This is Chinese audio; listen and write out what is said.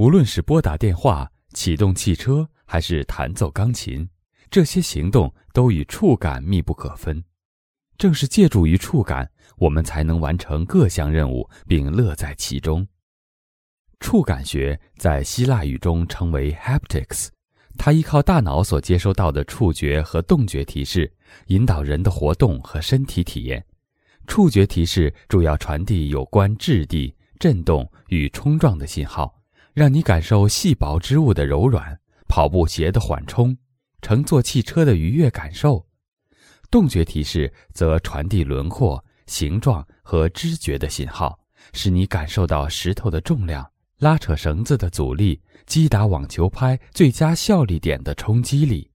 无论是拨打电话、启动汽车，还是弹奏钢琴，这些行动都与触感密不可分。正是借助于触感，我们才能完成各项任务并乐在其中。触感学在希腊语中称为 haptics， 它依靠大脑所接收到的触觉和动觉提示，引导人的活动和身体体验。触觉提示主要传递有关质地、震动与冲撞的信号，让你感受细薄织物的柔软、跑步鞋的缓冲、乘坐汽车的愉悦感受。动觉提示则传递轮廓、形状和知觉的信号，使你感受到石头的重量、拉扯绳子的阻力、击打网球拍最佳效力点的冲击力。